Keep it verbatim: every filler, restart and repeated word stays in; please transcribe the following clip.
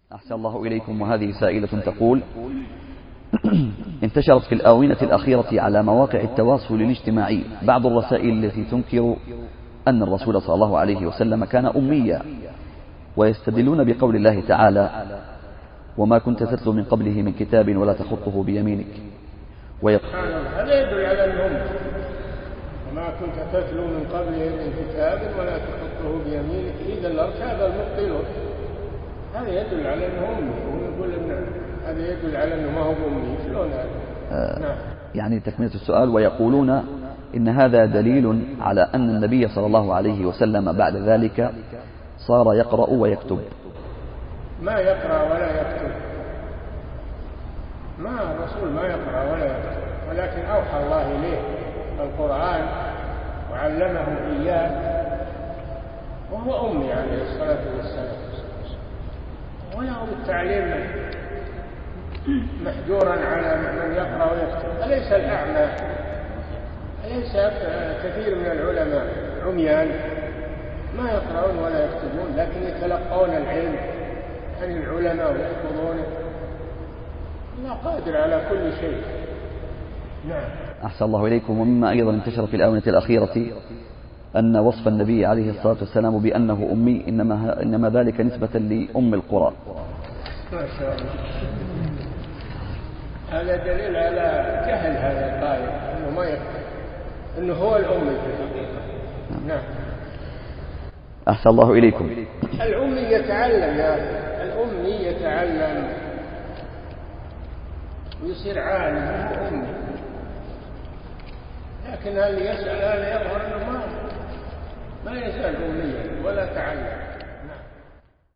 أحسن الله إليكم. وهذه سائلة تقول: انتشرت في الآونة الأخيرة على مواقع التواصل الاجتماعي بعض الرسائل التي تنكر أن الرسول صلى الله عليه وسلم كان أميا، ويستدلون بقول الله تعالى: وما كنت تتلو من قبله من كتاب ولا تخطه بيمينك. ويقول هذا يدل على الأمة. وما كنت تتلو من قبله من كتاب ولا تخطه بيمينك إذا لارتاب المبطلون. هذا يدل على أنه أمي، ونقول إن هذا يدل على أنه ما هو أمي. شلون هذا؟ آه نعم. يعني تكملة السؤال: ويقولون إن هذا دليل على أن النبي صلى الله عليه وسلم بعد ذلك صار يقرأ ويكتب. ما يقرأ ولا يكتب، ما الرسول ما يقرأ ولا يكتب، ولكن أوحى الله إليه القرآن وعلمه إياه، وهو أمي عليه الصلاة والسلام، وله بالتعليم محجورا على من يقرأ ويكتب. أليس الأعمى، أليس كثير من العلماء عميان ما يقرؤون ولا يكتبون، لكن يتلقون العلم عن العلماء ويحفظونه. الله قادر على كل شيء. نعم. أحسن الله إليكم. ومما أيضا انتشر في الآونة الأخيرة أن وصف النبي عليه الصلاة والسلام بأنه أمي إنما, إنما ذلك نسبة لأم القرى. ما شاء الله. هذا دليل على جهل هذا القائل أنه ما يكتب، أنه هو الأمي في الحقيقة. نعم. أحسن الله إليكم. الأمي يتعلم يا أخي، الأمي يتعلم ويصير عالم من أمي، لكن هل يسأل هذا يظهر أنه ما ما يزال أميا ولا تعلم.